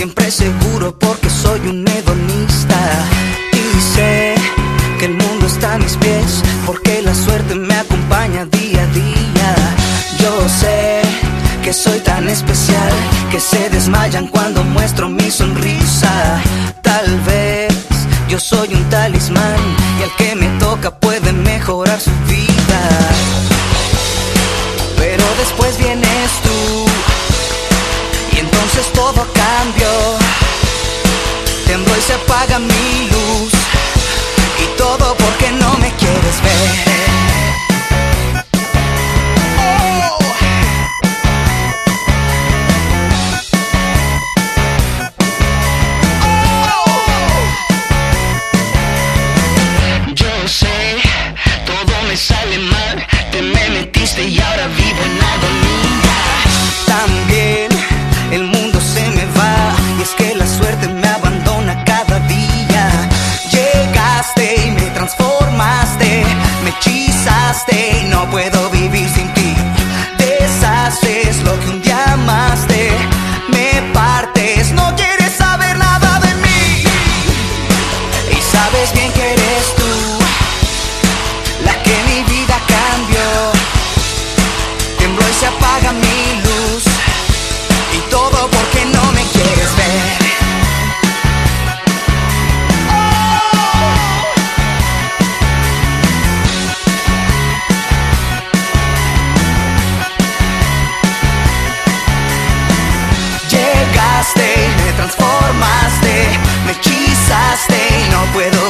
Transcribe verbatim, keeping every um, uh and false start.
siempre seguro porque soy un hedonista. Y sé que el mundo está a mis pies porque la suerte me acompaña día a día. Yo sé que soy tan especial que se desmayan cuando muestro mi sonrisa. Tal vez yo soy un talismán y al que me toca puede mejorar su vida. Pero después vienes tú y entonces todo cambió. Tembló y se apaga mi luz y todo porque no me quieres ver. Sale mal, te me metiste y ahora vivo en agonía. También el mundo se me va y es que la suerte me abandona cada día. Llegaste y me transformaste, me hechizaste y no puedo vivir sin ti. Deshaces lo que un día amaste, me partes, no quieres saber nada de mí. Y sabes bien que eres tú la que mi vida cambió. Tembló y se apaga mi luz y todo porque no me quieres ver. Llegaste y me transformaste, me hechizaste y no puedo